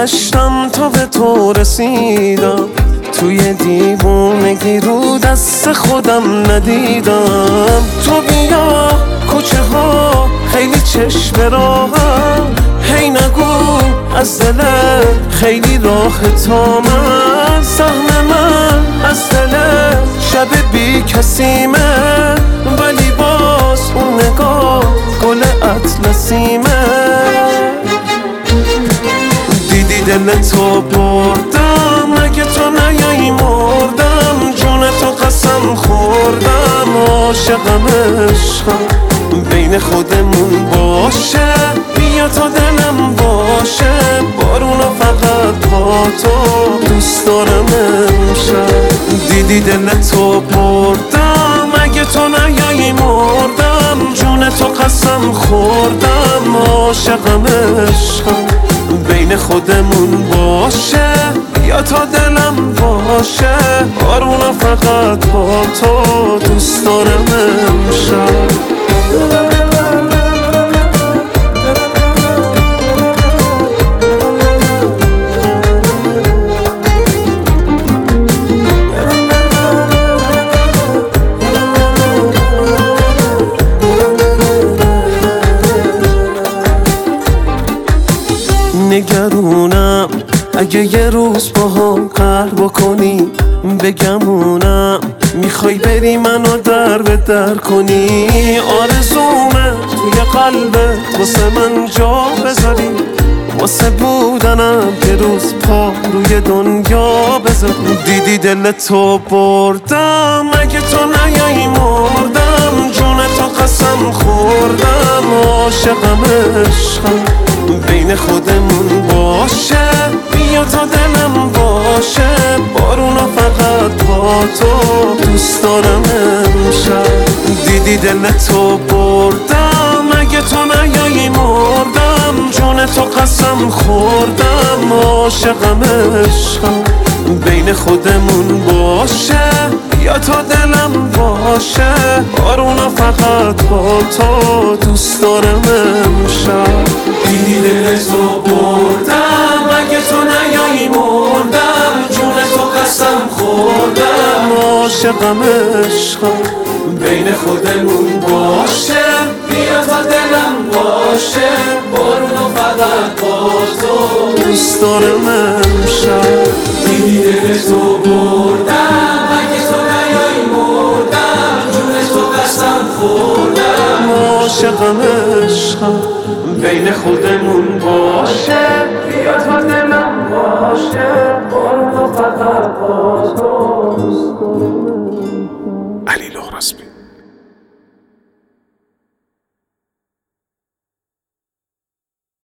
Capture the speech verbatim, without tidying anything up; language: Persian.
گشتم تا به تو رسیدم، توی دیوونگی رو دست خودم ندیدم. تو بیا کوچه ها خیلی چشم راهم، هی نگو از دل خیلی راه تا من. سهم من از دل شب بی کسیمه، ولی باز اون نگاه گل اطلسیمه. دیدی دل تو بردم، اگه تو نیایی مردم. جون تو قسم خوردم، عاشقم عشقم بین خودمون باشه. بیا تا دلم باشه، بارونا فقط با تو دوست دارم امشب. دیدی دل تو بردم، اگه تو نیایی مردم. جون تو قسم خوردم، عاشقم عشقم بین خودمون باشه. بیا تا دلم باشه، بارونا فقط با تو دوست دارم امشب. نگرونم اگه یه روز با هم قهر بکنی، بگمونم میخوای بری منو در به در کنی. آرزومه توی قلبت واسه من جا بذاری، واسه بودنم یه روز پا روی دنیا بذاری. دیدی دل تو بردم، اگه تو نیایی مردم. جون تو قسم خوردم، عاشقم عشقم بین خودمون باشه. بیا تا دلم باشه، بارونا فقط با تو دوست دارم امشب. دیدی دل تو بردم، اگه تو نیایی مردم. جون تو قسم خوردم، عاشقم عشقم بین خودمون باشه. بیا تا دلم باشه، بارونا فقط با تو دوست دارم امشب. دیدی دل تو بردم، اگه تو نیایی مردم. جون تو قسم خوردم، عاشقم عشقم بین خودمون باشه. بیا تا دلم باشه، بارونا فقط با تو دوست دارم امشب. دیدی دل تو بردم، اگه تو نیایی مردم. جون تو قسم خوردم، عاشقم عشقم بین خودمون باشه. بیا تا دلم باشه، بارونا فقط با تو. علی لهراسبی.